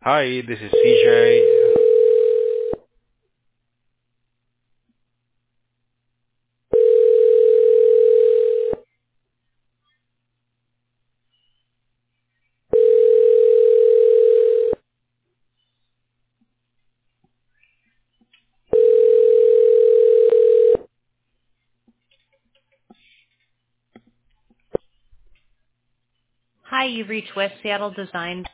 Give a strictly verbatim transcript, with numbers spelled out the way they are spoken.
Hi, this is C J. Hi, you've reached West Seattle Design